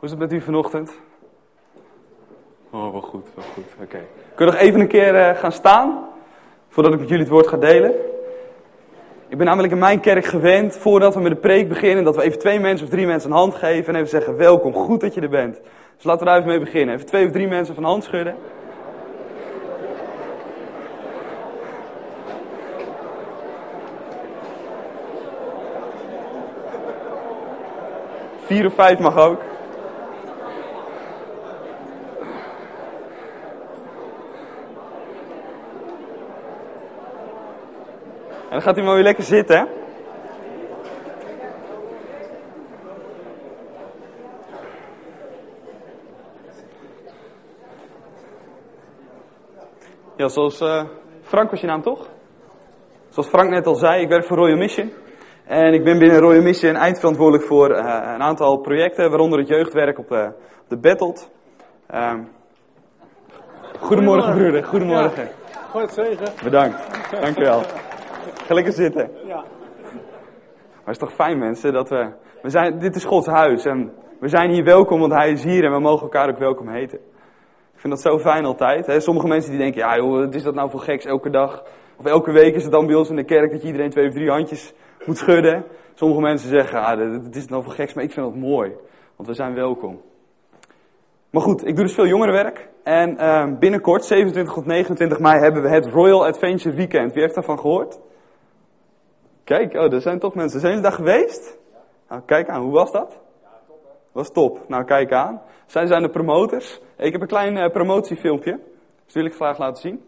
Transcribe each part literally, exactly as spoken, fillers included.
Hoe is het met u vanochtend? Oh, wel goed, wel goed. Oké. Okay. Kun je nog even een keer uh, gaan staan, voordat ik met jullie het woord ga delen? Ik ben namelijk in mijn kerk gewend, voordat we met de preek beginnen, dat we even twee mensen of drie mensen een hand geven en even zeggen, welkom, goed dat je er bent. Dus laten we daar even mee beginnen. Even twee of drie mensen van de hand schudden. Vier of vijf mag ook. En dan gaat hij maar weer lekker zitten, hè? Ja, zoals uh, Frank was je naam toch? Zoals Frank net al zei, ik werk voor Royal Mission. En ik ben binnen Royal Mission eindverantwoordelijk voor uh, een aantal projecten, waaronder het jeugdwerk op de, op de Bettelt. Um, goedemorgen, broeder, goedemorgen. Ja, God zegen. Bedankt, dank u wel. Ga lekker zitten. Ja. Maar het is toch fijn, mensen, dat we... we zijn, dit is Gods huis en we zijn hier welkom, want Hij is hier en we mogen elkaar ook welkom heten. Ik vind dat zo fijn altijd. Hè? Sommige mensen die denken, ja joh, wat is dat nou voor geks elke dag? Of elke week is het dan bij ons in de kerk dat je iedereen twee of drie handjes moet schudden. Sommige mensen zeggen, ja, dit is nou voor geks, maar ik vind dat mooi. Want we zijn welkom. Maar goed, ik doe dus veel jongerenwerk. En uh, binnenkort, zevenentwintig tot negenentwintig mei, hebben we het Royal Adventure Weekend. Wie heeft daarvan gehoord? Kijk, oh, er zijn toch mensen. Zijn jullie daar geweest? Nou, kijk aan, hoe was dat? Ja, top hè. Was top. Nou, kijk aan. Zij zijn de promoters. Ik heb een klein uh, promotiefilmpje. Dat wil ik graag laten zien.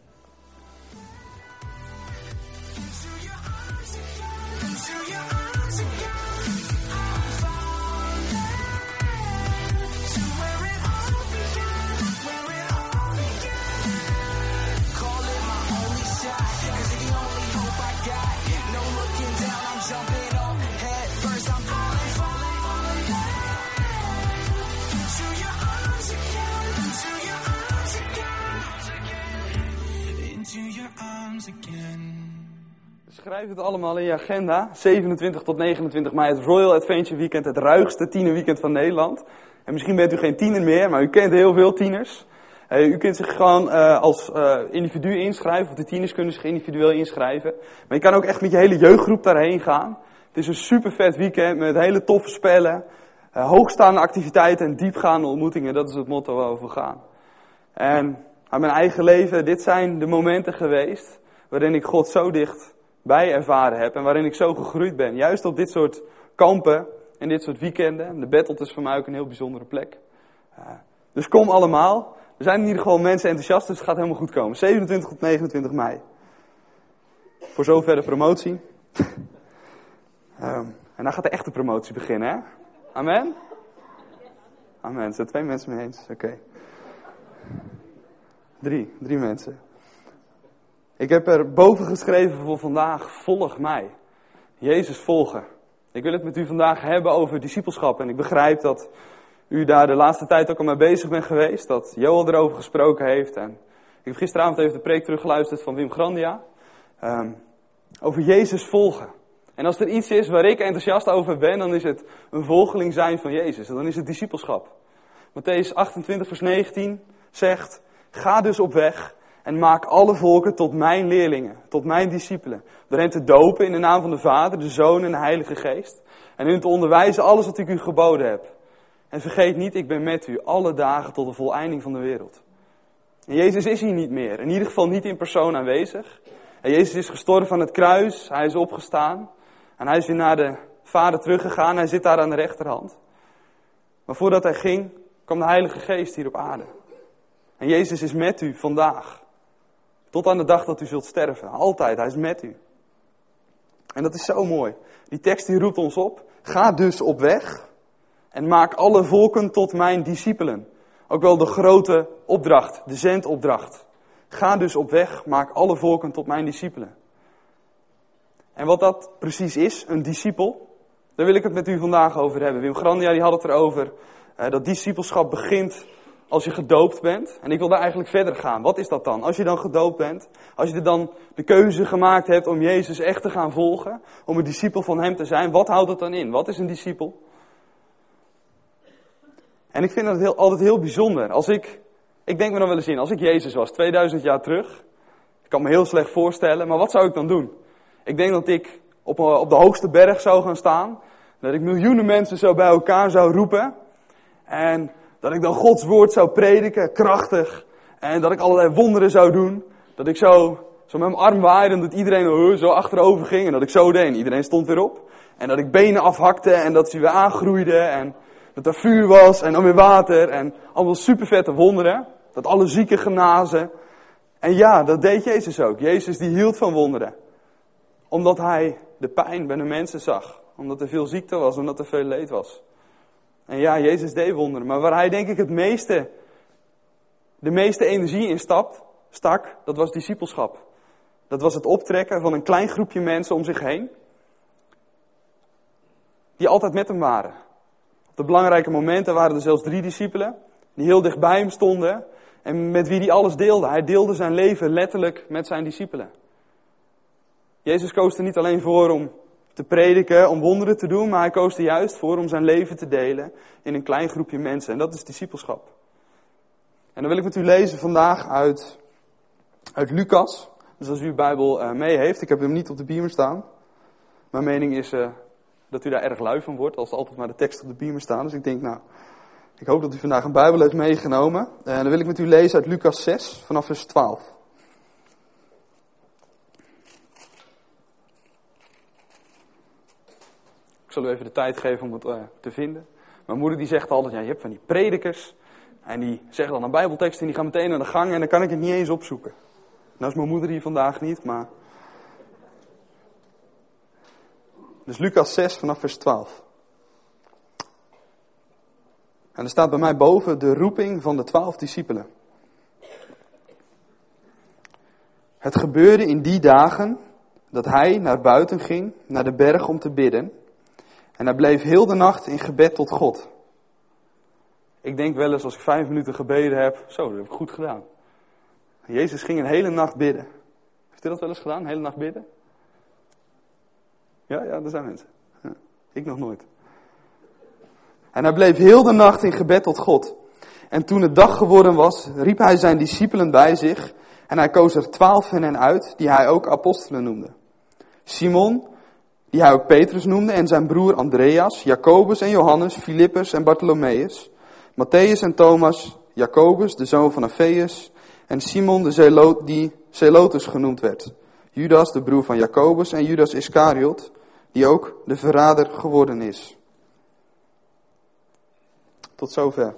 Schrijf het allemaal in je agenda. zevenentwintig tot negenentwintig mei, het Royal Adventure Weekend, het ruigste tienerweekend van Nederland. En misschien bent u geen tiener meer, maar u kent heel veel tieners. Uh, u kunt zich gewoon uh, als uh, individu inschrijven, of de tieners kunnen zich individueel inschrijven. Maar je kan ook echt met je hele jeugdgroep daarheen gaan. Het is een super vet weekend met hele toffe spellen, uh, hoogstaande activiteiten en diepgaande ontmoetingen. Dat is het motto waar we voor gaan. En aan mijn eigen leven, dit zijn de momenten geweest waarin ik God zo dicht bij ervaren heb en waarin ik zo gegroeid ben. Juist op dit soort kampen en dit soort weekenden. De Bettelt is voor mij ook een heel bijzondere plek. Uh, dus kom allemaal. Er zijn in ieder geval mensen enthousiast, dus het gaat helemaal goed komen. zevenentwintig tot negenentwintig mei. Voor zover de promotie. um, en dan gaat de echte promotie beginnen, hè? Amen? Amen. Er zijn twee mensen mee eens. Oké. Okay. Drie. Drie mensen. Ik heb er boven geschreven voor vandaag, volg mij. Jezus volgen. Ik wil het met u vandaag hebben over discipelschap. En ik begrijp dat u daar de laatste tijd ook al mee bezig bent geweest. Dat Joel erover gesproken heeft. En ik heb gisteravond even de preek teruggeluisterd van Wim Grandia. Um, over Jezus volgen. En als er iets is waar ik enthousiast over ben, dan is het een volgeling zijn van Jezus. En dan is het discipelschap. Mattheüs achtentwintig vers negentien zegt, ga dus op weg en maak alle volken tot mijn leerlingen, tot mijn discipelen. Door hen te dopen in de naam van de Vader, de Zoon en de Heilige Geest. En hun te onderwijzen alles wat ik u geboden heb. En vergeet niet, ik ben met u alle dagen tot de voleinding van de wereld. En Jezus is hier niet meer, in ieder geval niet in persoon aanwezig. En Jezus is gestorven aan het kruis, hij is opgestaan. En hij is weer naar de Vader teruggegaan, hij zit daar aan de rechterhand. Maar voordat hij ging, kwam de Heilige Geest hier op aarde. En Jezus is met u vandaag. Tot aan de dag dat u zult sterven. Altijd, hij is met u. En dat is zo mooi. Die tekst die roept ons op. Ga dus op weg. En maak alle volken tot mijn discipelen. Ook wel de grote opdracht, de zendopdracht. Ga dus op weg, maak alle volken tot mijn discipelen. En wat dat precies is, een discipel, daar wil ik het met u vandaag over hebben. Wim Grandia die had het erover, uh, dat discipelschap begint als je gedoopt bent. En ik wil daar eigenlijk verder gaan. Wat is dat dan? Als je dan gedoopt bent, als je dan de keuze gemaakt hebt om Jezus echt te gaan volgen, om een discipel van hem te zijn, wat houdt dat dan in? Wat is een discipel? En ik vind dat heel, altijd heel bijzonder. Als ik, ik denk me dan wel eens in, als ik Jezus was, tweeduizend jaar terug. Ik kan me heel slecht voorstellen, maar wat zou ik dan doen? Ik denk dat ik op, op de hoogste berg zou gaan staan. Dat ik miljoenen mensen zo bij elkaar zou roepen. En dat ik dan Gods woord zou prediken, krachtig. En dat ik allerlei wonderen zou doen. Dat ik zo, zo met mijn arm waaide en dat iedereen uh, zo achterover ging. En dat ik zo deed en iedereen stond weer op. En dat ik benen afhakte en dat ze weer aangroeiden. En dat er vuur was en dan weer water. En allemaal super vette wonderen. Dat alle zieken genazen. En ja, dat deed Jezus ook. Jezus die hield van wonderen. Omdat hij de pijn bij de mensen zag. Omdat er veel ziekte was, omdat er veel leed was. En ja, Jezus deed wonderen. Maar waar hij denk ik het meeste, de meeste energie in stapt, stak, dat was discipelschap. Dat was het optrekken van een klein groepje mensen om zich heen. Die altijd met hem waren. Op de belangrijke momenten waren er zelfs drie discipelen. Die heel dicht bij hem stonden. En met wie hij alles deelde. Hij deelde zijn leven letterlijk met zijn discipelen. Jezus koos er niet alleen voor om te prediken, om wonderen te doen. Maar hij koos er juist voor om zijn leven te delen in een klein groepje mensen. En dat is discipelschap. En dan wil ik met u lezen vandaag uit, uit Lucas. Dus als u uw Bijbel uh, mee heeft. Ik heb hem niet op de beamer staan. Mijn mening is uh, dat u daar erg lui van wordt. Als er altijd maar de tekst op de beamer staan. Dus ik denk nou, ik hoop dat u vandaag een Bijbel heeft meegenomen. En dan wil ik met u lezen uit Lucas zes vanaf vers twaalf. Ik zal u even de tijd geven om het uh, te vinden. Mijn moeder die zegt altijd, ja, je hebt van die predikers. En die zeggen dan een Bijbeltekst en die gaan meteen aan de gang en dan kan ik het niet eens opzoeken. Nou is mijn moeder hier vandaag niet, maar... Dus Lucas zes vanaf vers twaalf. En er staat bij mij boven de roeping van de twaalf discipelen. Het gebeurde in die dagen dat hij naar buiten ging, naar de berg om te bidden. En hij bleef heel de nacht in gebed tot God. Ik denk wel eens als ik vijf minuten gebeden heb, zo, dat heb ik goed gedaan. Jezus ging een hele nacht bidden. Heeft u dat wel eens gedaan, een hele nacht bidden? Ja, ja, er zijn mensen. Ja, ik nog nooit. En hij bleef heel de nacht in gebed tot God. En toen het dag geworden was, riep hij zijn discipelen bij zich. En hij koos er twaalf van hen uit, die hij ook apostelen noemde. Simon, die hij ook Petrus noemde, en zijn broer Andreas, Jacobus en Johannes, Filippus en Bartholomeus, Matthäus en Thomas, Jacobus, de zoon van Alfeus, en Simon, de Zelo- die Zelotes genoemd werd. Judas, de broer van Jacobus, en Judas Iscariot, die ook de verrader geworden is. Tot zover.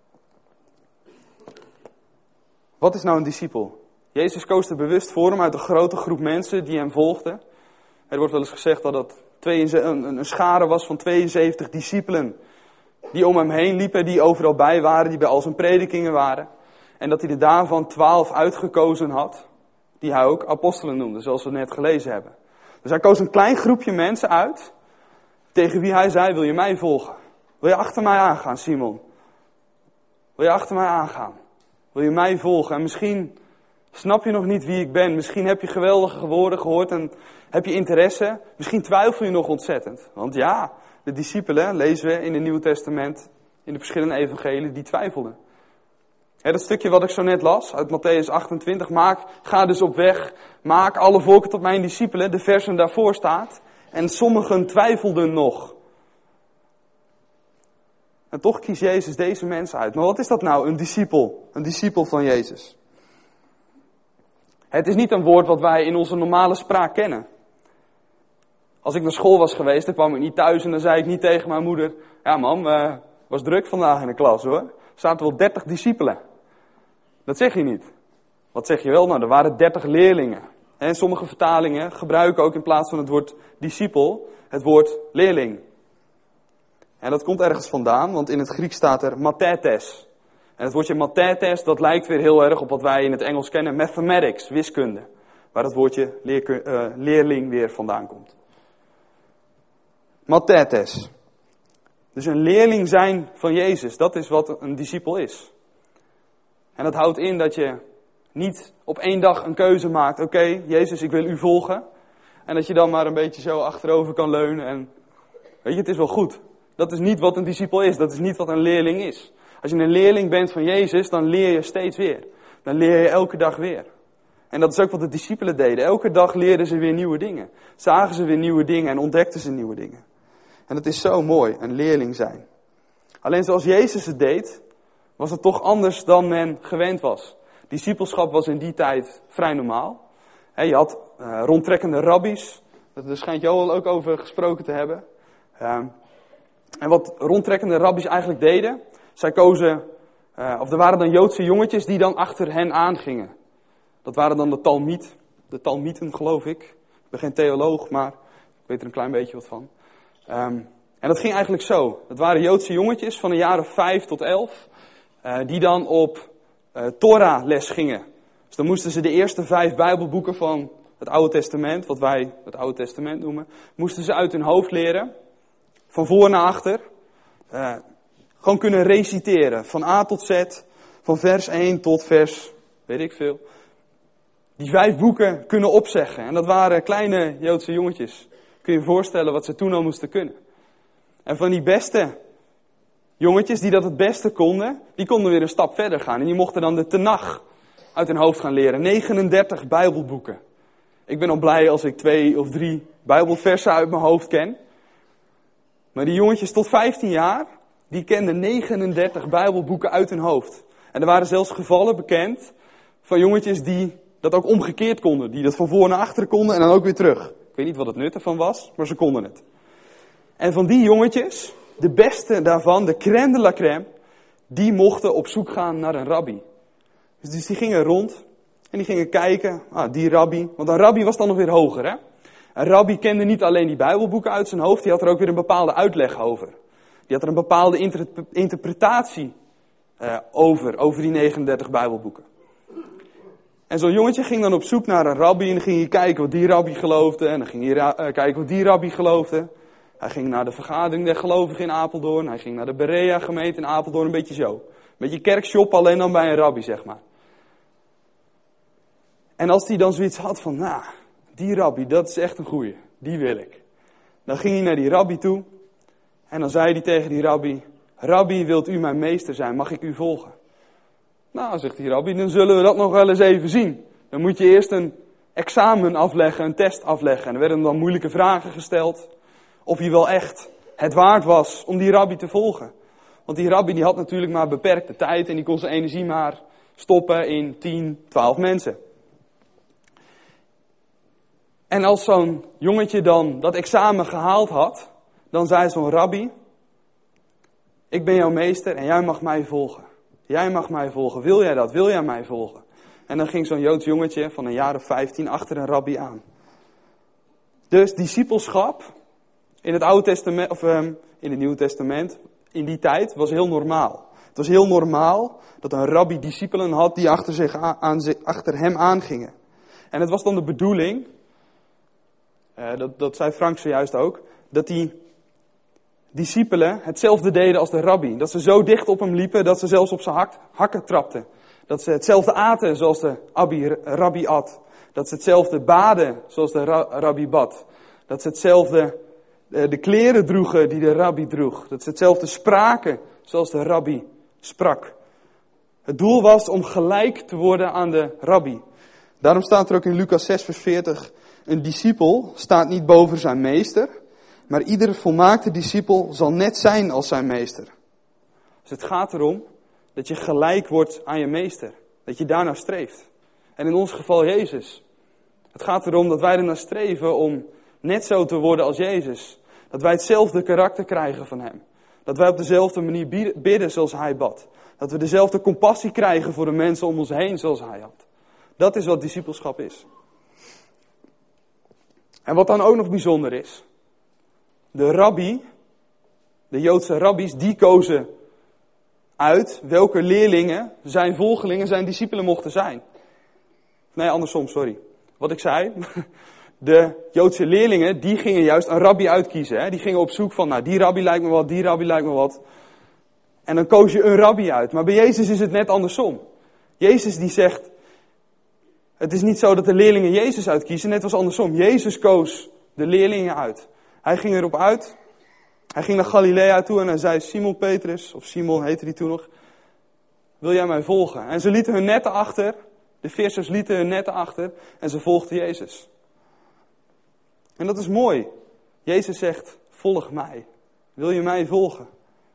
Wat is nou een discipel? Jezus koos er bewust voor hem uit een grote groep mensen die hem volgden. Er wordt wel eens gezegd dat het een schare was van tweeënzeventig discipelen die om hem heen liepen, die overal bij waren, die bij al zijn predikingen waren. En dat hij er daarvan twaalf uitgekozen had, die hij ook apostelen noemde, zoals we net gelezen hebben. Dus hij koos een klein groepje mensen uit, tegen wie hij zei, wil je mij volgen? Wil je achter mij aangaan, Simon? Wil je achter mij aangaan? Wil je mij volgen? En misschien snap je nog niet wie ik ben. Misschien heb je geweldige woorden gehoord en heb je interesse. Misschien twijfel je nog ontzettend. Want ja, de discipelen, lezen we in het Nieuwe Testament, in de verschillende evangeliën, die twijfelden. Ja, dat stukje wat ik zo net las, uit Matthäus achtentwintig, maak, ga dus op weg, maak alle volken tot mijn discipelen. De versen daarvoor staat. En sommigen twijfelden nog. En toch kiest Jezus deze mensen uit. Maar wat is dat nou, een discipel? Een discipel van Jezus. Het is niet een woord wat wij in onze normale spraak kennen. Als ik naar school was geweest, dan kwam ik niet thuis en dan zei ik niet tegen mijn moeder, ja mam, uh, was druk vandaag in de klas hoor. Er zaten wel dertig discipelen. Dat zeg je niet. Wat zeg je wel? Nou, er waren dertig leerlingen. En sommige vertalingen gebruiken ook in plaats van het woord discipel, het woord leerling. En dat komt ergens vandaan, want in het Grieks staat er mathetes. En het woordje mathetes, dat lijkt weer heel erg op wat wij in het Engels kennen, mathematics, wiskunde. Waar het woordje leer, uh, leerling weer vandaan komt. Mathetes. Dus een leerling zijn van Jezus, dat is wat een discipel is. En dat houdt in dat je niet op één dag een keuze maakt. Oké, okay, Jezus, ik wil u volgen. En dat je dan maar een beetje zo achterover kan leunen. En weet je, het is wel goed. Dat is niet wat een discipel is. Dat is niet wat een leerling is. Als je een leerling bent van Jezus, dan leer je steeds weer. Dan leer je elke dag weer. En dat is ook wat de discipelen deden. Elke dag leerden ze weer nieuwe dingen. Zagen ze weer nieuwe dingen en ontdekten ze nieuwe dingen. En het is zo mooi, een leerling zijn. Alleen zoals Jezus het deed, was het toch anders dan men gewend was. Discipelschap was in die tijd vrij normaal. Je had uh, rondtrekkende rabbies. Daar schijnt Joel ook over gesproken te hebben. Um, en wat rondtrekkende rabbies eigenlijk deden, zij kozen, uh, of er waren dan Joodse jongetjes die dan achter hen aangingen. Dat waren dan de Talmied, de Talmieten geloof ik. Ik ben geen theoloog, maar ik weet er een klein beetje wat van. Um, en dat ging eigenlijk zo. Dat waren Joodse jongetjes van een jaar of vijf tot elf, uh, die dan op uh, Torah les gingen. Dus dan moesten ze de eerste vijf Bijbelboeken van het Oude Testament, wat wij het Oude Testament noemen, moesten ze uit hun hoofd leren. Van voor naar achter. Uh, gewoon kunnen reciteren. Van A tot Z. Van vers één tot vers, weet ik veel. Die vijf boeken kunnen opzeggen. En dat waren kleine Joodse jongetjes. Kun je je voorstellen wat ze toen al moesten kunnen. En van die beste jongetjes die dat het beste konden, die konden weer een stap verder gaan. En die mochten dan de Tenach uit hun hoofd gaan leren. negenendertig Bijbelboeken. Ik ben al blij als ik twee of drie Bijbelversen uit mijn hoofd ken. Maar die jongetjes tot vijftien jaar, die kenden negenendertig Bijbelboeken uit hun hoofd. En er waren zelfs gevallen bekend van jongetjes die dat ook omgekeerd konden. Die dat van voor naar achter konden en dan ook weer terug. Ik weet niet wat het nut ervan was, maar ze konden het. En van die jongetjes, de beste daarvan, de crème de la crème, die mochten op zoek gaan naar een rabbi. Dus die gingen rond en die gingen kijken, ah, die rabbi. Want een rabbi was dan nog weer hoger, hè. Een rabbi kende niet alleen die Bijbelboeken uit zijn hoofd, die had er ook weer een bepaalde uitleg over. Die had er een bepaalde inter- interpretatie uh, over, over die negenendertig Bijbelboeken. En zo'n jongetje ging dan op zoek naar een rabbi en dan ging hij kijken wat die rabbi geloofde. En dan ging hij ra- uh, kijken wat die rabbi geloofde. Hij ging naar de vergadering der gelovigen in Apeldoorn. Hij ging naar de Berea gemeente in Apeldoorn, een beetje zo. Een beetje kerkshop, alleen dan bij een rabbi, zeg maar. En als hij dan zoiets had van, nou, die rabbi, dat is echt een goeie. Die wil ik. Dan ging hij naar die rabbi toe. En dan zei hij tegen die rabbi, rabbi, wilt u mijn meester zijn? Mag ik u volgen? Nou, zegt die rabbi, dan zullen we dat nog wel eens even zien. Dan moet je eerst een examen afleggen, een test afleggen. En er werden dan moeilijke vragen gesteld. Of hij wel echt het waard was om die rabbi te volgen. Want die rabbi die had natuurlijk maar beperkte tijd en die kon zijn energie maar stoppen in tien, twaalf mensen. En als zo'n jongetje dan dat examen gehaald had, dan zei zo'n rabbi, ik ben jouw meester en jij mag mij volgen. Jij mag mij volgen. Wil jij dat? Wil jij mij volgen? En dan ging zo'n Joods jongetje van een jaar of vijftien achter een rabbi aan. Dus discipelschap in het Oude Testament, of um, in het Nieuwe Testament, in die tijd was heel normaal. Het was heel normaal dat een rabbi discipelen had die achter, zich aan, aan, achter hem aangingen. En het was dan de bedoeling, uh, dat, dat zei Frank zojuist ook, dat die discipelen hetzelfde deden als de rabbi. Dat ze zo dicht op hem liepen dat ze zelfs op zijn hak, hakken trapten. Dat ze hetzelfde aten zoals de abbi, rabbi at. Dat ze hetzelfde baden zoals de ra, rabbi bad. Dat ze hetzelfde uh, de kleren droegen die de rabbi droeg. Dat ze hetzelfde spraken zoals de rabbi sprak. Het doel was om gelijk te worden aan de rabbi. Daarom staat er ook in Lucas zes vers veertig. Een discipel staat niet boven zijn meester, maar iedere volmaakte discipel zal net zijn als zijn meester. Dus het gaat erom dat je gelijk wordt aan je meester. Dat je daarnaar streeft. En in ons geval Jezus. Het gaat erom dat wij ernaar streven om net zo te worden als Jezus. Dat wij hetzelfde karakter krijgen van hem. Dat wij op dezelfde manier bidden zoals hij bad. Dat we dezelfde compassie krijgen voor de mensen om ons heen zoals hij had. Dat is wat discipelschap is. En wat dan ook nog bijzonder is. De rabbi, de Joodse rabbies, die kozen uit welke leerlingen zijn volgelingen, zijn discipelen mochten zijn. Nee, andersom, sorry. Wat ik zei, de Joodse leerlingen, die gingen juist een rabbi uitkiezen. Hè? Die gingen op zoek van, nou, die rabbi lijkt me wat, die rabbi lijkt me wat. En dan koos je een rabbi uit. Maar bij Jezus is het net andersom. Jezus die zegt, het is niet zo dat de leerlingen Jezus uitkiezen, net was andersom. Jezus koos de leerlingen uit. Hij ging erop uit. Hij ging naar Galilea toe en hij zei, Simon Petrus, of Simon heette die toen nog. wil jij mij volgen? En ze lieten hun netten achter. De vissers lieten hun netten achter en ze volgden Jezus. En dat is mooi. Jezus zegt, volg mij. Wil je mij volgen?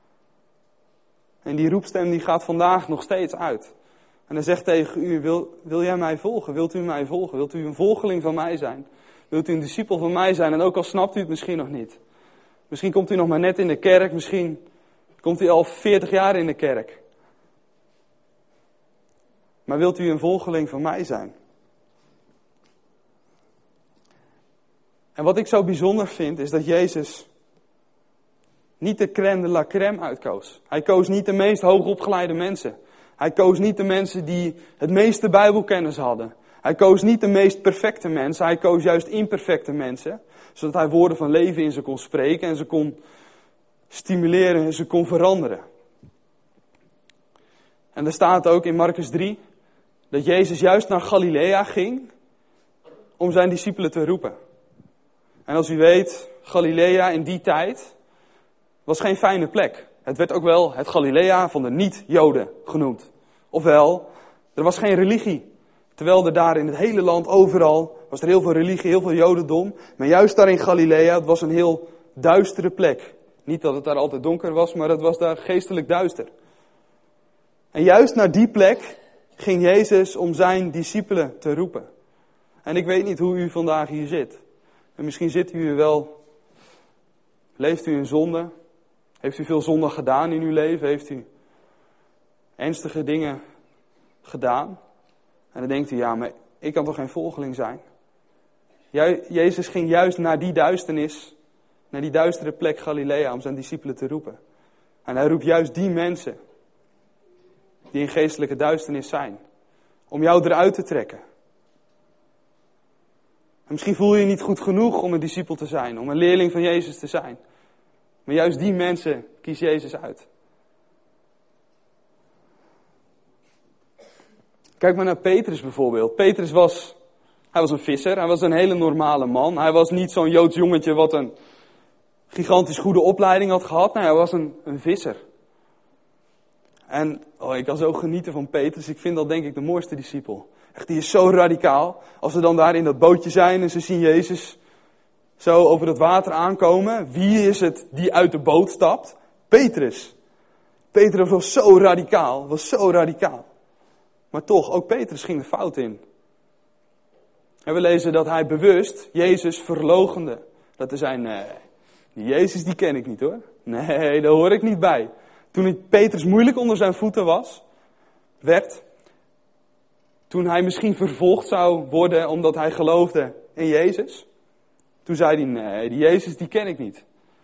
En die roepstem die gaat vandaag nog steeds uit. En hij zegt tegen u, wil, wil jij mij volgen? Wilt u mij volgen? Wilt u een volgeling van mij zijn? Wilt u een discipel van mij zijn? En ook al snapt u het misschien nog niet. Misschien komt u nog maar net in de kerk. Misschien komt u al veertig jaar in de kerk. Maar wilt u een volgeling van mij zijn? En wat ik zo bijzonder vind, is dat Jezus niet de crème de la crème uitkoos. Hij koos niet de meest hoogopgeleide mensen. Hij koos niet de mensen die het meeste Bijbelkennis hadden. Hij koos niet de meest perfecte mensen. Hij koos juist imperfecte mensen. Zodat hij woorden van leven in ze kon spreken en ze kon stimuleren en ze kon veranderen. En er staat ook in Marcus drie dat Jezus juist naar Galilea ging om zijn discipelen te roepen. En als u weet, Galilea in die tijd was geen fijne plek. Het werd ook wel het Galilea van de niet-Joden genoemd. Ofwel, er was geen religie. Terwijl er daar in het hele land overal was er heel veel religie, heel veel Jodendom. Maar juist daar in Galilea, het was een heel duistere plek. Niet dat het daar altijd donker was, maar het was daar geestelijk duister. En juist naar die plek ging Jezus om zijn discipelen te roepen. En ik weet niet hoe u vandaag hier zit. En misschien zit u wel, leeft u in zonde? Heeft u veel zonde gedaan in uw leven? Heeft u ernstige dingen gedaan? En dan denkt u, ja, maar ik kan toch geen volgeling zijn? Jezus ging juist naar die duisternis, naar die duistere plek Galilea om zijn discipelen te roepen. En hij roept juist die mensen die in geestelijke duisternis zijn, om jou eruit te trekken. En misschien voel je je niet goed genoeg om een discipel te zijn, om een leerling van Jezus te zijn. Maar juist die mensen kiest Jezus uit. Kijk maar naar Petrus bijvoorbeeld. Petrus was, hij was een visser, hij was een hele normale man. Hij was niet zo'n Joods jongetje wat een gigantisch goede opleiding had gehad. Nee, hij was een, een visser. En oh, ik kan zo genieten van Petrus. Ik vind dat denk ik de mooiste discipel. Echt, die is zo radicaal. Als ze dan daar in dat bootje zijn en ze zien Jezus zo over het water aankomen. Wie is het die uit de boot stapt? Petrus. Petrus was zo radicaal, was zo radicaal. Maar toch, ook Petrus ging de fout in. En we lezen dat hij bewust Jezus verloochende. Dat er zijn, nee, die Jezus die ken ik niet hoor. Nee, daar hoor ik niet bij. Toen het Petrus moeilijk onder zijn voeten was, werd, toen hij misschien vervolgd zou worden omdat hij geloofde in Jezus, toen zei hij, nee, die Jezus die ken ik niet.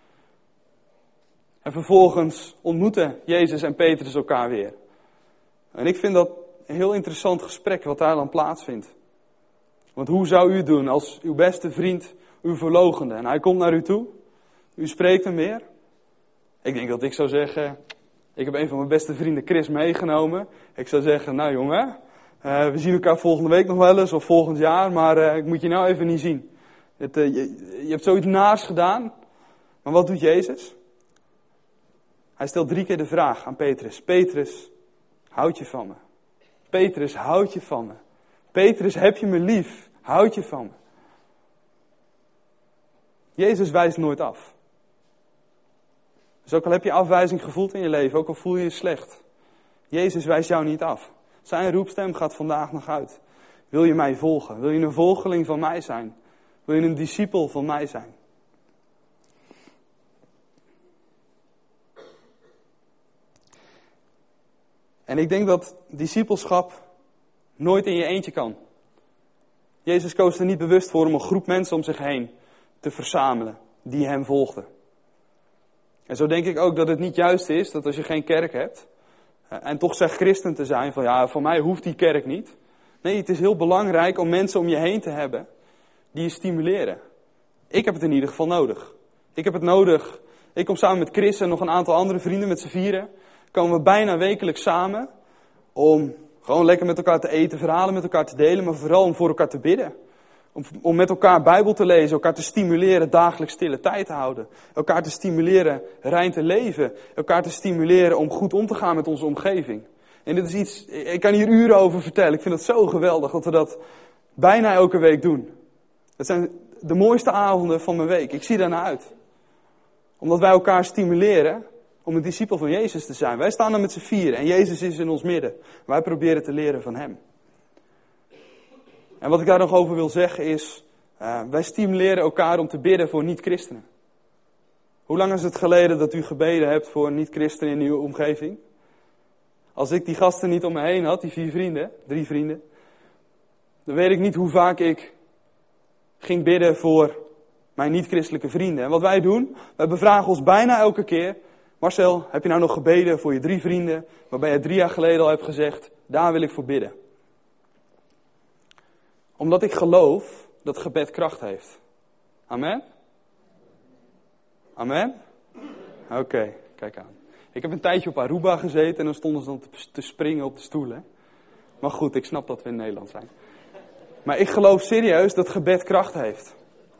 En vervolgens ontmoeten Jezus en Petrus elkaar weer. En ik vind dat een heel interessant gesprek wat daar dan plaatsvindt. Want hoe zou u het doen als uw beste vriend u verloochende en hij komt naar u toe, u spreekt hem weer? Ik denk dat ik zou zeggen, ik heb een van mijn beste vrienden Chris meegenomen. Ik zou zeggen, nou jongen, uh, we zien elkaar volgende week nog wel eens of volgend jaar, maar uh, ik moet je nou even niet zien. Het, uh, je, je hebt zoiets naars gedaan, maar wat doet Jezus? Hij stelt drie keer de vraag aan Petrus. Petrus, houd je van me? Petrus, houd je van me? Petrus, heb je me lief? Houd je van me? Jezus wijst nooit af. Dus ook al heb je afwijzing gevoeld in je leven, ook al voel je je slecht. Jezus wijst jou niet af. Zijn roepstem gaat vandaag nog uit. Wil je mij volgen? Wil je een volgeling van mij zijn? Wil je een discipel van mij zijn? En ik denk dat discipelschap nooit in je eentje kan. Jezus koos er niet bewust voor om een groep mensen om zich heen te verzamelen die hem volgden. En zo denk ik ook dat het niet juist is dat als je geen kerk hebt en toch zegt christen te zijn van ja, voor mij hoeft die kerk niet. Nee, het is heel belangrijk om mensen om je heen te hebben die je stimuleren. Ik heb het in ieder geval nodig. Ik heb het nodig. Ik kom samen met Chris en nog een aantal andere vrienden met z'n vieren. Komen we bijna wekelijks samen om gewoon lekker met elkaar te eten, verhalen met elkaar te delen, maar vooral om voor elkaar te bidden. Om, om met elkaar Bijbel te lezen, elkaar te stimuleren dagelijks stille tijd te houden. Elkaar te stimuleren rein te leven. Elkaar te stimuleren om goed om te gaan met onze omgeving. En dit is iets, ik kan hier uren over vertellen. Ik vind het zo geweldig dat we dat bijna elke week doen. Het zijn de mooiste avonden van mijn week. Ik zie daarnaar uit. Omdat wij elkaar stimuleren om een discipel van Jezus te zijn. Wij staan er met z'n vieren en Jezus is in ons midden. Wij proberen te leren van hem. En wat ik daar nog over wil zeggen is, uh, wij stimuleren elkaar om te bidden voor niet-christenen. Hoe lang is het geleden dat u gebeden hebt voor niet-christenen in uw omgeving? Als ik die gasten niet om me heen had, die vier vrienden, drie vrienden, dan weet ik niet hoe vaak ik ging bidden voor mijn niet-christelijke vrienden. En wat wij doen, wij bevragen ons bijna elke keer, Marcel, heb je nou nog gebeden voor je drie vrienden, waarbij je drie jaar geleden al hebt gezegd, daar wil ik voor bidden. Omdat ik geloof dat gebed kracht heeft. Amen? Amen? Oké, okay, kijk aan. Ik heb een tijdje op Aruba gezeten en dan stonden ze dan te springen op de stoelen. Maar goed, ik snap dat we in Nederland zijn. Maar ik geloof serieus dat gebed kracht heeft.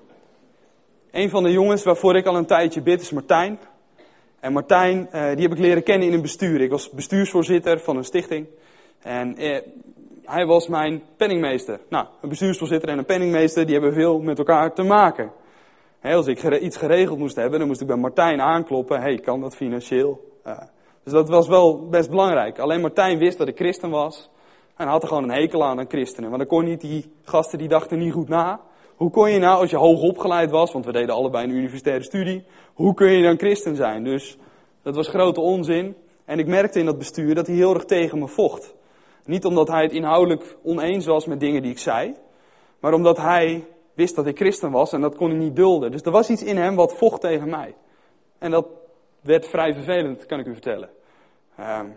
Een van de jongens waarvoor ik al een tijdje bid is Martijn. En Martijn, eh, die heb ik leren kennen in een bestuur. Ik was bestuursvoorzitter van een stichting. En eh, hij was mijn penningmeester. Nou, een bestuursvoorzitter en een penningmeester, die hebben veel met elkaar te maken. He, als ik gere- iets geregeld moest hebben, dan moest ik bij Martijn aankloppen. Hé, hey, kan dat financieel? Uh, dus dat was wel best belangrijk. Alleen Martijn wist dat ik christen was. En hij had er gewoon een hekel aan aan christenen. Want dan kon niet die gasten, die dachten niet goed na. Hoe kon je nou, als je hoog opgeleid was, want we deden allebei een universitaire studie. Hoe kun je dan christen zijn? Dus dat was grote onzin. En ik merkte in dat bestuur dat hij heel erg tegen me vocht. Niet omdat hij het inhoudelijk oneens was met dingen die ik zei. Maar omdat hij wist dat ik christen was en dat kon hij niet dulden. Dus er was iets in hem wat vocht tegen mij. En dat werd vrij vervelend, kan ik u vertellen. Um,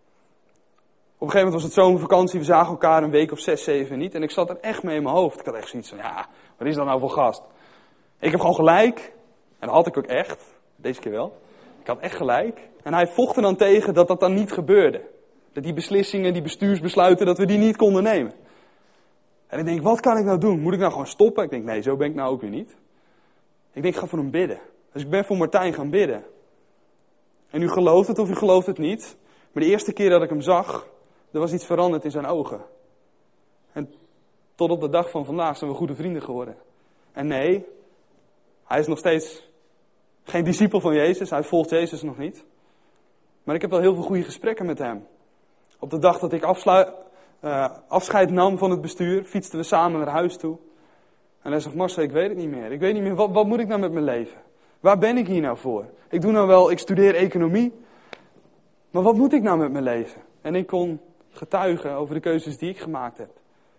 op een gegeven moment was het zomervakantie, we zagen elkaar een week of zes, zeven niet. En ik zat er echt mee in mijn hoofd. Ik had echt zoiets van, ja, wat is dat nou voor gast? Ik heb gewoon gelijk. En dat had ik ook echt. Deze keer wel. Ik had echt gelijk. En hij vocht er dan tegen dat dat dan niet gebeurde. Dat die beslissingen, die bestuursbesluiten, dat we die niet konden nemen. En ik denk, wat kan ik nou doen? Moet ik nou gewoon stoppen? Ik denk, nee, zo ben ik nou ook weer niet. Ik denk, ik ga voor hem bidden. Dus ik ben voor Martijn gaan bidden. En u gelooft het of u gelooft het niet. Maar de eerste keer dat ik hem zag, er was iets veranderd in zijn ogen. En tot op de dag van vandaag zijn we goede vrienden geworden. En nee, hij is nog steeds geen discipel van Jezus. Hij volgt Jezus nog niet. Maar ik heb wel heel veel goede gesprekken met hem. Op de dag dat ik afslu- uh, afscheid nam van het bestuur, fietsten we samen naar huis toe. En hij zegt, Marcel, ik weet het niet meer. Ik weet niet meer, wat, wat moet ik nou met mijn leven? Waar ben ik hier nou voor? Ik doe nou wel, ik studeer economie. Maar wat moet ik nou met mijn leven? En ik kon getuigen over de keuzes die ik gemaakt heb.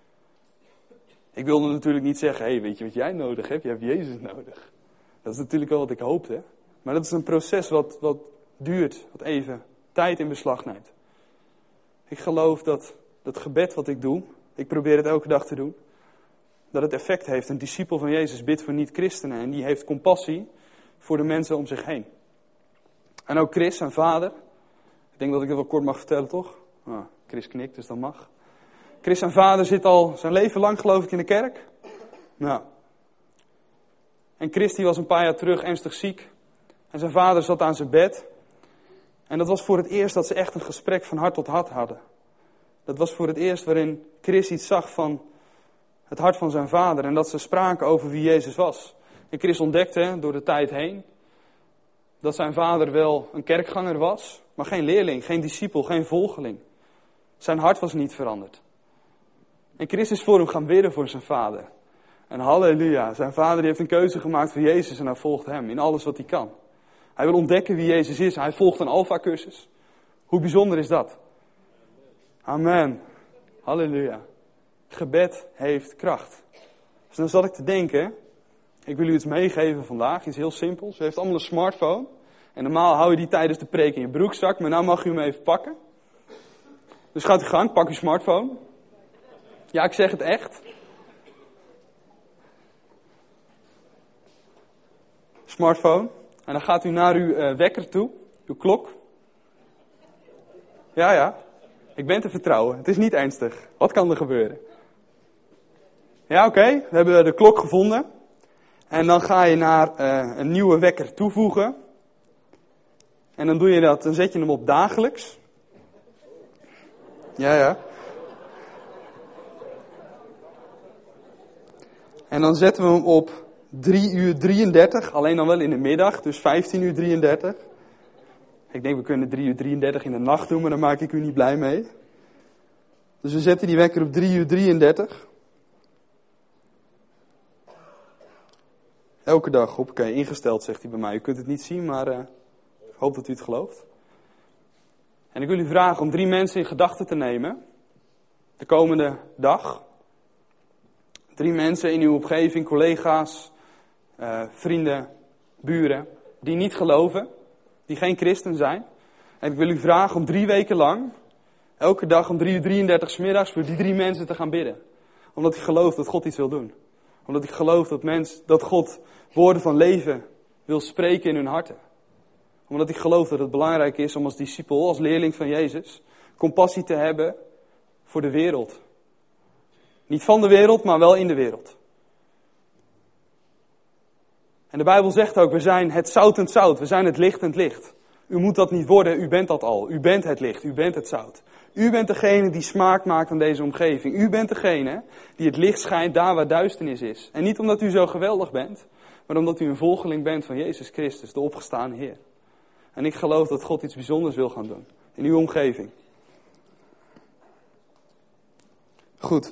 Ik wilde natuurlijk niet zeggen, hé, hey, weet je wat jij nodig hebt? Je hebt Jezus nodig. Dat is natuurlijk wel wat ik hoopte. Maar dat is een proces wat, wat duurt, wat even tijd in beslag neemt. Ik geloof dat dat gebed wat ik doe, ik probeer het elke dag te doen, dat het effect heeft. Een discipel van Jezus bidt voor niet-christenen en die heeft compassie voor de mensen om zich heen. En ook Chris, zijn vader, ik denk dat ik het wel kort mag vertellen, toch? Oh, Chris knikt, dus dat mag. Chris, zijn vader, zit al zijn leven lang, geloof ik, in de kerk. Nou. En Chris, die was een paar jaar terug ernstig ziek. En zijn vader zat aan zijn bed. En dat was voor het eerst dat ze echt een gesprek van hart tot hart hadden. Dat was voor het eerst waarin Chris iets zag van het hart van zijn vader. En dat ze spraken over wie Jezus was. En Chris ontdekte door de tijd heen dat zijn vader wel een kerkganger was, maar geen leerling, geen discipel, geen volgeling. Zijn hart was niet veranderd. En Chris is voor hem gaan bidden voor zijn vader. En halleluja, zijn vader heeft een keuze gemaakt voor Jezus en hij volgt hem in alles wat hij kan. Hij wil ontdekken wie Jezus is. Hij volgt een alfa-cursus. Hoe bijzonder is dat? Amen. Halleluja. Gebed heeft kracht. Dus dan zat ik te denken, ik wil u iets meegeven vandaag, iets heel simpels. U heeft allemaal een smartphone. En normaal hou je die tijdens de preek in je broekzak, maar nou mag u hem even pakken. Dus gaat u gang, pak uw smartphone. Ja, ik zeg het echt. Smartphone. En dan gaat u naar uw uh, wekker toe, uw klok. Ja, ja. Ik ben te vertrouwen. Het is niet ernstig. Wat kan er gebeuren? Ja, oké. Okay. We hebben de klok gevonden. En dan ga je naar uh, een nieuwe wekker toevoegen. En dan doe je dat, dan zet je hem op dagelijks. Ja, ja. En dan zetten we hem op drie uur drieëndertig, alleen dan wel in de middag, dus vijftien uur drieëndertig. Ik denk we kunnen drie uur drieëndertig in de nacht doen, maar daar maak ik u niet blij mee. Dus we zetten die wekker op drie uur drieëndertig. Elke dag, hoppakee, ingesteld, zegt hij bij mij. U kunt het niet zien, maar uh, ik hoop dat u het gelooft. En ik wil u vragen om drie mensen in gedachten te nemen. De komende dag. Drie mensen in uw omgeving, collega's, uh, vrienden, buren, die niet geloven. Die geen christen zijn. En ik wil u vragen om drie weken lang, elke dag om drie uur drieëndertig 's middags, voor die drie mensen te gaan bidden. Omdat u gelooft dat God iets wil doen. Omdat ik geloof dat, mens, dat God woorden van leven wil spreken in hun harten. Omdat ik geloof dat het belangrijk is om als discipel, als leerling van Jezus, compassie te hebben voor de wereld. Niet van de wereld, maar wel in de wereld. En de Bijbel zegt ook, we zijn het zoutend zout, we zijn het lichtend licht. U moet dat niet worden, u bent dat al. U bent het licht, u bent het zout. U bent degene die smaak maakt aan deze omgeving. U bent degene die het licht schijnt daar waar duisternis is. En niet omdat u zo geweldig bent, maar omdat u een volgeling bent van Jezus Christus, de opgestane Heer. En ik geloof dat God iets bijzonders wil gaan doen in uw omgeving. Goed.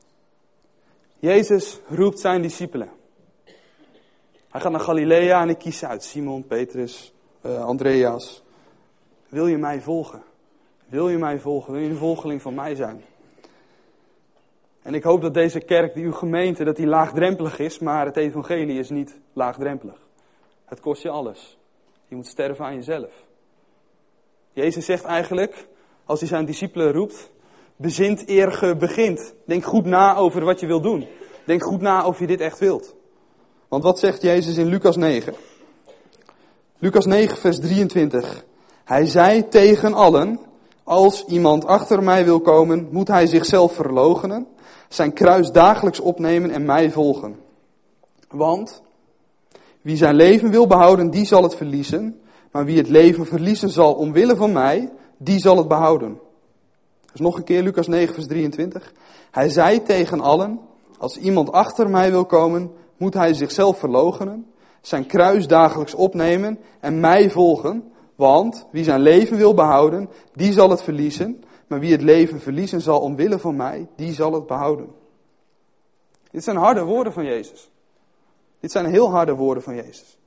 Jezus roept zijn discipelen. Hij gaat naar Galilea en ik kies uit Simon, Petrus, uh, Andreas. Wil je mij volgen? Wil je mij volgen? Wil je een volgeling van mij zijn? En ik hoop dat deze kerk, die uw gemeente, dat die laagdrempelig is, maar het evangelie is niet laagdrempelig. Het kost je alles. Je moet sterven aan jezelf. Jezus zegt eigenlijk, als hij zijn discipelen roept, bezint eer ge begint. Denk goed na over wat je wilt doen. Denk goed na of je dit echt wilt. Want wat zegt Jezus in Lucas negen? Lucas negen vers drieëntwintig. Hij zei tegen allen, als iemand achter mij wil komen, moet hij zichzelf verloochenen, zijn kruis dagelijks opnemen en mij volgen. Want wie zijn leven wil behouden, die zal het verliezen. Maar wie het leven verliezen zal omwille van mij, die zal het behouden. Dus nog een keer Lucas negen vers drieëntwintig. Hij zei tegen allen, als iemand achter mij wil komen, moet hij zichzelf verloochenen, zijn kruis dagelijks opnemen en mij volgen. Want wie zijn leven wil behouden, die zal het verliezen. Maar wie het leven verliezen zal omwille van mij, die zal het behouden. Dit zijn harde woorden van Jezus. Dit zijn heel harde woorden van Jezus.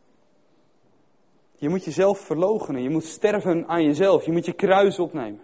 Je moet jezelf verloochenen. Je moet sterven aan jezelf. Je moet je kruis opnemen.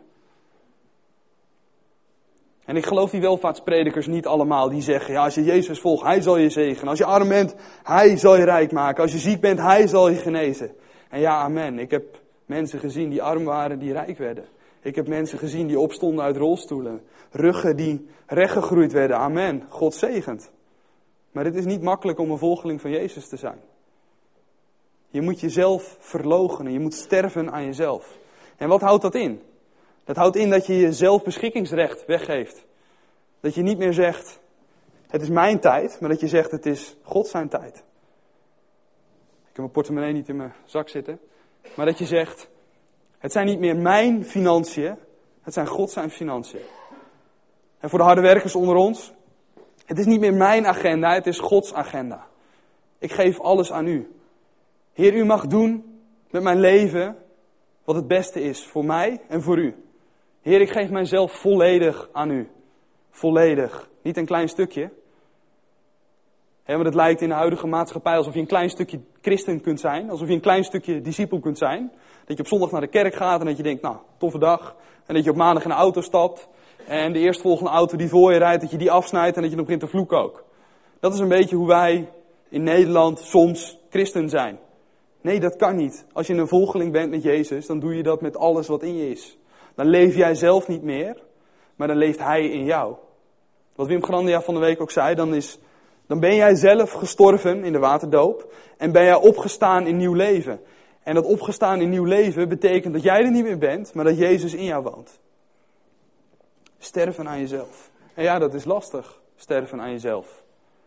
En ik geloof die welvaartspredikers niet allemaal die zeggen, ja, als je Jezus volgt, hij zal je zegenen. Als je arm bent, hij zal je rijk maken. Als je ziek bent, hij zal je genezen. En ja, amen. Ik heb mensen gezien die arm waren, die rijk werden. Ik heb mensen gezien die opstonden uit rolstoelen. Ruggen die rechtgegroeid werden. Amen. God zegent. Maar het is niet makkelijk om een volgeling van Jezus te zijn. Je moet jezelf verloochenen. Je moet sterven aan jezelf. En wat houdt dat in? Dat houdt in dat je je zelfbeschikkingsrecht weggeeft. Dat je niet meer zegt, het is mijn tijd, maar dat je zegt, het is God zijn tijd. Ik heb mijn portemonnee niet in mijn zak zitten. Maar dat je zegt, het zijn niet meer mijn financiën, het zijn God zijn financiën. En voor de harde werkers onder ons, het is niet meer mijn agenda, het is Gods agenda. Ik geef alles aan u. Heer, u mag doen met mijn leven wat het beste is voor mij en voor u. Heer, ik geef mijzelf volledig aan u. Volledig. Niet een klein stukje. He, want het lijkt in de huidige maatschappij alsof je een klein stukje christen kunt zijn. Alsof je een klein stukje discipel kunt zijn. Dat je op zondag naar de kerk gaat en dat je denkt, nou, toffe dag. En dat je op maandag in de auto stapt. En de eerstvolgende auto die voor je rijdt, dat je die afsnijdt en dat je nog begint te vloeken ook. Dat is een beetje hoe wij in Nederland soms christen zijn. Nee, dat kan niet. Als je een volgeling bent met Jezus, dan doe je dat met alles wat in je is. Dan leef jij zelf niet meer, maar dan leeft Hij in jou. Wat Wim Grandia van de week ook zei, dan, is, dan ben jij zelf gestorven in de waterdoop en ben jij opgestaan in nieuw leven. En dat opgestaan in nieuw leven betekent dat jij er niet meer bent, maar dat Jezus in jou woont. Sterven aan jezelf. En ja, dat is lastig, sterven aan jezelf.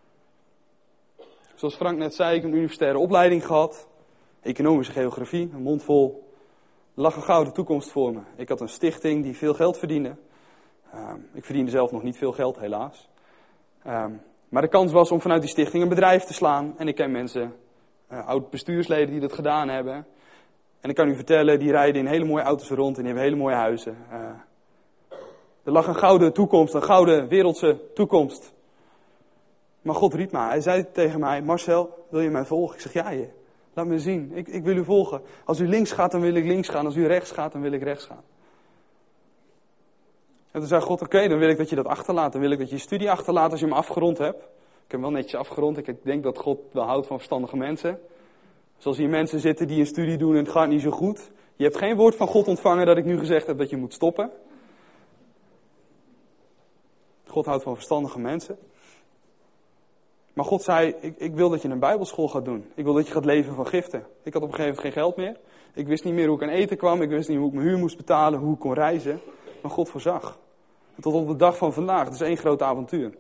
Zoals Frank net zei, ik heb een universitaire opleiding gehad. Economische geografie, een mond vol. Er lag een gouden toekomst voor me. Ik had een stichting die veel geld verdiende. Um, ik verdiende zelf nog niet veel geld, helaas. Um, maar de kans was om vanuit die stichting een bedrijf te slaan. En ik ken mensen, uh, oud-bestuursleden die dat gedaan hebben. En ik kan u vertellen, die rijden in hele mooie auto's rond en die hebben hele mooie huizen. Uh, er lag een gouden toekomst, een gouden wereldse toekomst. Maar God riep mij. Hij zei tegen mij, Marcel, wil je mij volgen? Ik zeg, ja, je. Laat me zien. Ik, ik wil u volgen. Als u links gaat, dan wil ik links gaan. Als u rechts gaat, dan wil ik rechts gaan. En toen zei God, oké, okay, dan wil ik dat je dat achterlaat. Dan wil ik dat je je studie achterlaat als je hem afgerond hebt. Ik heb hem wel netjes afgerond. Ik denk dat God wel houdt van verstandige mensen. Zoals hier mensen zitten die een studie doen en het gaat niet zo goed. Je hebt geen woord van God ontvangen dat ik nu gezegd heb dat je moet stoppen. God houdt van verstandige mensen. Maar God zei, ik, ik wil dat je een bijbelschool gaat doen. Ik wil dat je gaat leven van giften. Ik had op een gegeven moment geen geld meer. Ik wist niet meer hoe ik aan eten kwam. Ik wist niet hoe ik mijn huur moest betalen, hoe ik kon reizen. Maar God voorzag. En tot op de dag van vandaag. Het is één groot avontuur.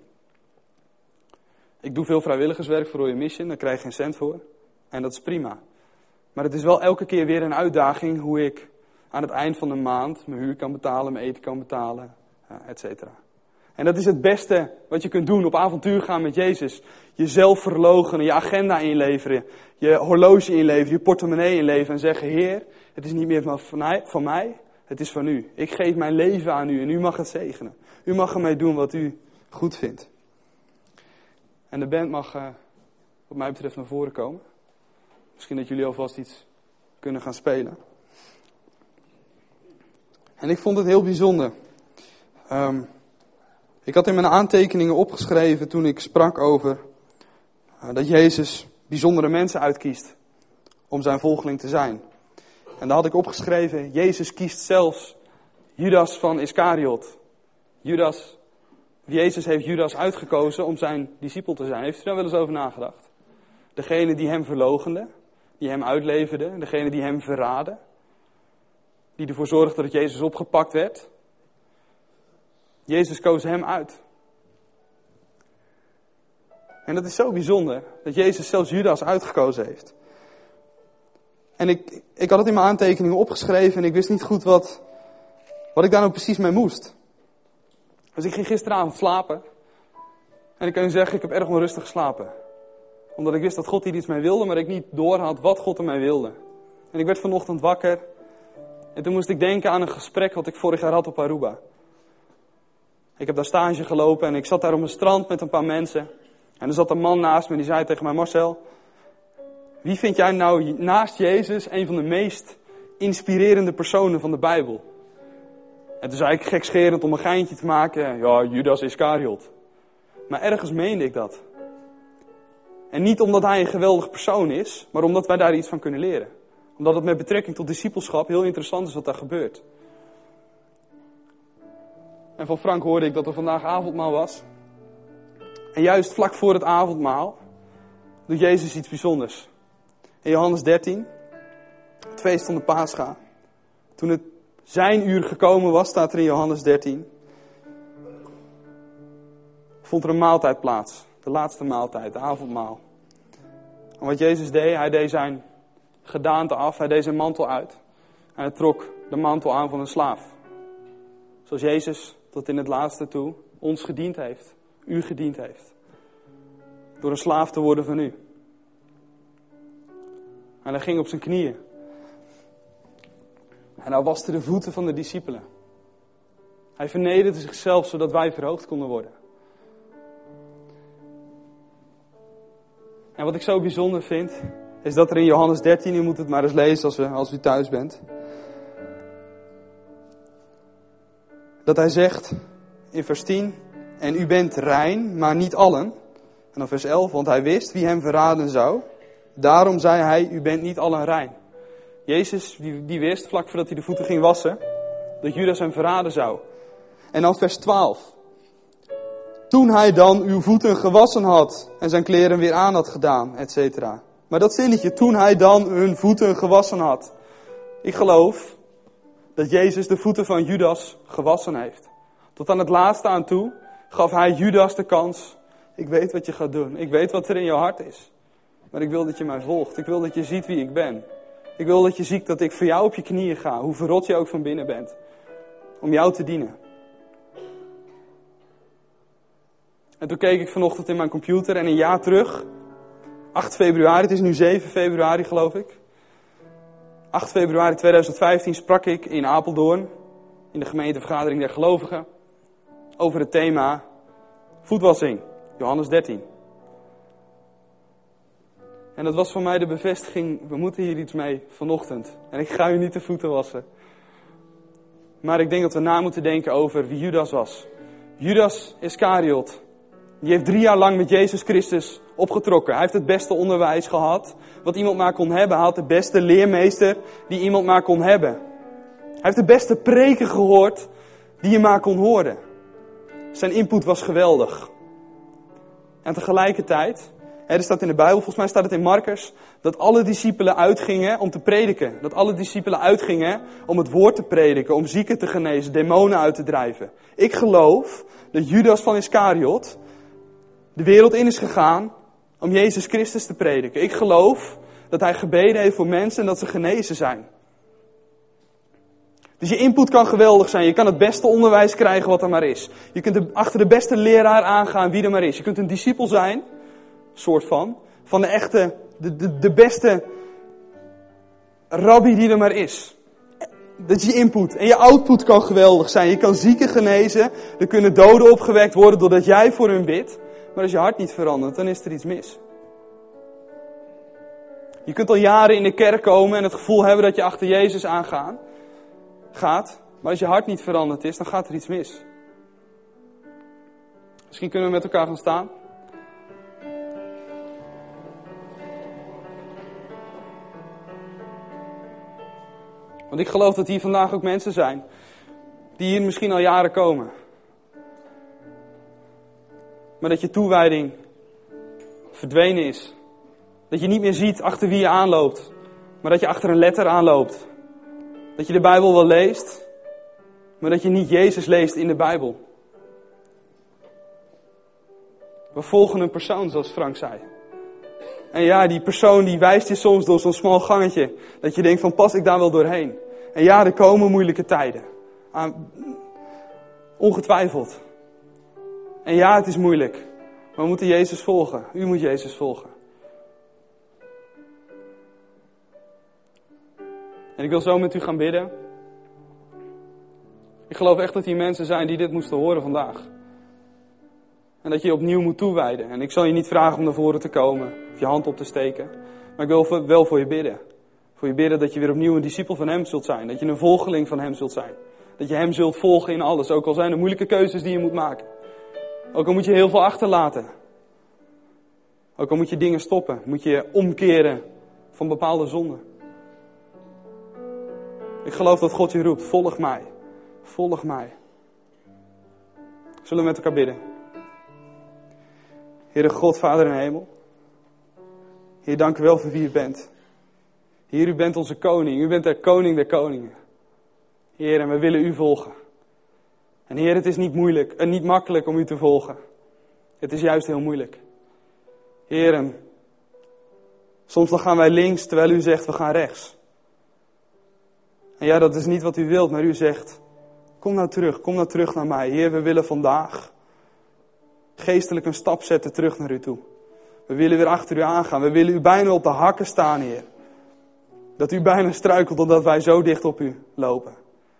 Ik doe veel vrijwilligerswerk voor Royal Mission. Daar krijg ik geen cent voor. En dat is prima. Maar het is wel elke keer weer een uitdaging hoe ik aan het eind van de maand mijn huur kan betalen, mijn eten kan betalen, et cetera. En dat is het beste wat je kunt doen, op avontuur gaan met Jezus. Jezelf verloochenen, je agenda inleveren, je horloge inleveren, je portemonnee inleveren en zeggen, Heer, het is niet meer van mij, het is van u. Ik geef mijn leven aan u en u mag het zegenen. U mag ermee doen wat u goed vindt. En de band mag, uh, wat mij betreft, naar voren komen. Misschien dat jullie alvast iets kunnen gaan spelen. En ik vond het heel bijzonder. Um, ik had in mijn aantekeningen opgeschreven toen ik sprak over uh, dat Jezus bijzondere mensen uitkiest om zijn volgeling te zijn. En daar had ik opgeschreven, Jezus kiest zelfs Judas van Iscariot. Judas, Jezus heeft Judas uitgekozen om zijn discipel te zijn. Heeft u daar wel eens over nagedacht? Degene die hem verloochende, die hem uitleverde, degene die hem verraadde. Die ervoor zorgde dat Jezus opgepakt werd. Jezus koos hem uit. En dat is zo bijzonder, dat Jezus zelfs Judas uitgekozen heeft. En ik, ik had het in mijn aantekeningen opgeschreven en ik wist niet goed wat, wat ik daar nou precies mee moest. Dus ik ging gisteravond slapen. En ik kan u zeggen, ik heb erg onrustig geslapen. Omdat ik wist dat God hier iets mee wilde, maar ik niet doorhad wat God ermee wilde. En ik werd vanochtend wakker. En toen moest ik denken aan een gesprek wat ik vorig jaar had op Aruba. Ik heb daar stage gelopen en ik zat daar op een strand met een paar mensen. En er zat een man naast me die zei tegen mij, Marcel, wie vind jij nou naast Jezus een van de meest inspirerende personen van de Bijbel? En toen zei ik gekscherend om een geintje te maken, ja, Judas Iscariot. Maar ergens meende ik dat. En niet omdat hij een geweldig persoon is, maar omdat wij daar iets van kunnen leren. Omdat het met betrekking tot discipelschap heel interessant is wat daar gebeurt. En van Frank hoorde ik dat er vandaag avondmaal was. En juist vlak voor het avondmaal doet Jezus iets bijzonders. In Johannes dertien, het feest van de Pascha. Toen het zijn uur gekomen was, staat er in Johannes dertien, vond er een maaltijd plaats. De laatste maaltijd, de avondmaal. En wat Jezus deed, hij deed zijn gedaante af, hij deed zijn mantel uit. En hij trok de mantel aan van een slaaf. Zoals Jezus tot in het laatste toe ons gediend heeft, u gediend heeft. Door een slaaf te worden van u. En hij ging op zijn knieën. En hij waste de voeten van de discipelen. Hij vernederde zichzelf zodat wij verhoogd konden worden. En wat ik zo bijzonder vind, is dat er in Johannes dertien, u moet het maar eens lezen als u, als u thuis bent. Dat hij zegt in vers tien, en u bent rein, maar niet allen. En dan vers elf, want hij wist wie hem verraden zou. Daarom zei hij, u bent niet allen rein. Jezus, die, die wist, vlak voordat hij de voeten ging wassen, dat Judas hem verraden zou. En dan vers twaalf. Toen hij dan uw voeten gewassen had en zijn kleren weer aan had gedaan, et cetera. Maar dat zinnetje, toen hij dan hun voeten gewassen had. Ik geloof dat Jezus de voeten van Judas gewassen heeft. Tot aan het laatste aan toe gaf hij Judas de kans. Ik weet wat je gaat doen. Ik weet wat er in je hart is. Maar ik wil dat je mij volgt. Ik wil dat je ziet wie ik ben. Ik wil dat je ziet dat ik voor jou op je knieën ga. Hoe verrot je ook van binnen bent. Om jou te dienen. En toen keek ik vanochtend in mijn computer en een jaar terug, acht februari, het is nu zeven februari geloof ik. acht februari tweeduizend vijftien sprak ik in Apeldoorn, in de gemeentevergadering der gelovigen, over het thema voetwassing, Johannes dertien. En dat was voor mij de bevestiging, we moeten hier iets mee vanochtend. En ik ga u niet de voeten wassen. Maar ik denk dat we na moeten denken over wie Judas was. Judas Iscariot, die heeft drie jaar lang met Jezus Christus opgetrokken. Hij heeft het beste onderwijs gehad wat iemand maar kon hebben. Hij had de beste leermeester die iemand maar kon hebben. Hij heeft de beste preken gehoord die je maar kon horen. Zijn input was geweldig. En tegelijkertijd, er staat in de Bijbel, volgens mij staat het in Marcus, dat alle discipelen uitgingen om te prediken. Dat alle discipelen uitgingen om het woord te prediken, om zieken te genezen, demonen uit te drijven. Ik geloof dat Judas van Iscariot de wereld in is gegaan om Jezus Christus te prediken. Ik geloof dat hij gebeden heeft voor mensen en dat ze genezen zijn. Dus je input kan geweldig zijn. Je kan het beste onderwijs krijgen wat er maar is. Je kunt de, achter de beste leraar aangaan wie er maar is. Je kunt een discipel zijn, soort van, van de echte, de, de, de beste rabbi die er maar is. Dat is je input. En je output kan geweldig zijn. Je kan zieken genezen. Er kunnen doden opgewekt worden doordat jij voor hun bidt. Maar als je hart niet verandert, dan is er iets mis. Je kunt al jaren in de kerk komen en het gevoel hebben dat je achter Jezus aangaan gaat. Maar als je hart niet veranderd is, dan gaat er iets mis. Misschien kunnen we met elkaar gaan staan. Want ik geloof dat hier vandaag ook mensen zijn die hier misschien al jaren komen. Maar dat je toewijding verdwenen is. Dat je niet meer ziet achter wie je aanloopt. Maar dat je achter een letter aanloopt. Dat je de Bijbel wel leest. Maar dat je niet Jezus leest in de Bijbel. We volgen een persoon, zoals Frank zei. En ja, die persoon die wijst je soms door zo'n smal gangetje. Dat je denkt van, pas ik daar wel doorheen? En ja, er komen moeilijke tijden. Ongetwijfeld. En ja, het is moeilijk. Maar we moeten Jezus volgen. U moet Jezus volgen. En ik wil zo met u gaan bidden. Ik geloof echt dat hier mensen zijn die dit moesten horen vandaag. En dat je je opnieuw moet toewijden. En ik zal je niet vragen om naar voren te komen. Of je hand op te steken. Maar ik wil wel voor je bidden. Voor je bidden dat je weer opnieuw een discipel van hem zult zijn. Dat je een volgeling van hem zult zijn. Dat je hem zult volgen in alles. Ook al zijn er moeilijke keuzes die je moet maken. Ook al moet je heel veel achterlaten. Ook al moet je dingen stoppen. Moet je omkeren van bepaalde zonden. Ik geloof dat God je roept. Volg mij. Volg mij. Zullen we met elkaar bidden? Heere God, Vader in de hemel. Heer, dank u wel voor wie u bent. Heer, u bent onze koning. U bent de koning der koningen. Heer, en we willen u volgen. En Heer, het is niet moeilijk en niet makkelijk om u te volgen. Het is juist heel moeilijk. Heer, en soms dan gaan wij links terwijl u zegt we gaan rechts. En ja, dat is niet wat u wilt, maar u zegt, kom nou terug, kom nou terug naar mij. Heer, we willen vandaag geestelijk een stap zetten terug naar u toe. We willen weer achter u aangaan. We willen u bijna op de hakken staan, Heer. Dat u bijna struikelt omdat wij zo dicht op u lopen.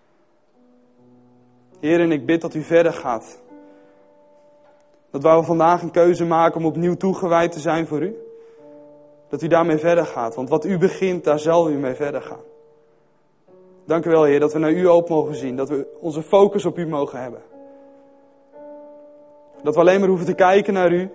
Heer, en ik bid dat u verder gaat. Dat waar we vandaag een keuze maken om opnieuw toegewijd te zijn voor u. Dat u daarmee verder gaat. Want wat u begint, daar zal u mee verder gaan. Dank u wel, Heer, dat we naar u op mogen zien. Dat we onze focus op u mogen hebben. Dat we alleen maar hoeven te kijken naar u.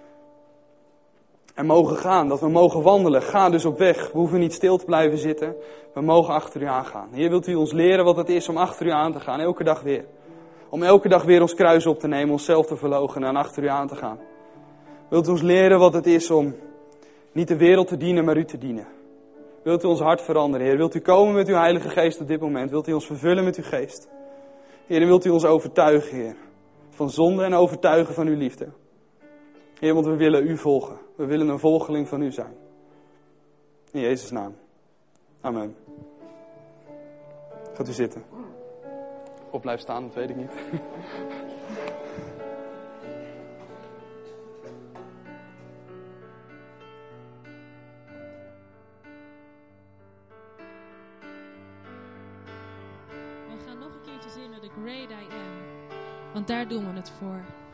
En mogen gaan, dat we mogen wandelen. Ga dus op weg. We hoeven niet stil te blijven zitten. We mogen achter u aangaan. Heer, wilt u ons leren wat het is om achter u aan te gaan. Elke dag weer. Om elke dag weer ons kruis op te nemen. Onszelf te verloochenen en achter u aan te gaan. Wilt u ons leren wat het is om niet de wereld te dienen, maar u te dienen. Wilt u ons hart veranderen, Heer. Wilt u komen met uw Heilige Geest op dit moment. Wilt u ons vervullen met uw geest. Heer, en wilt u ons overtuigen, Heer. Van zonde en overtuigen van uw liefde. Heer, want we willen u volgen. We willen een volgeling van u zijn. In Jezus' naam. Amen. Gaat u zitten. Of blijf staan, dat weet ik niet. nog een keertje zingen The Great I Am. Want daar doen we het voor.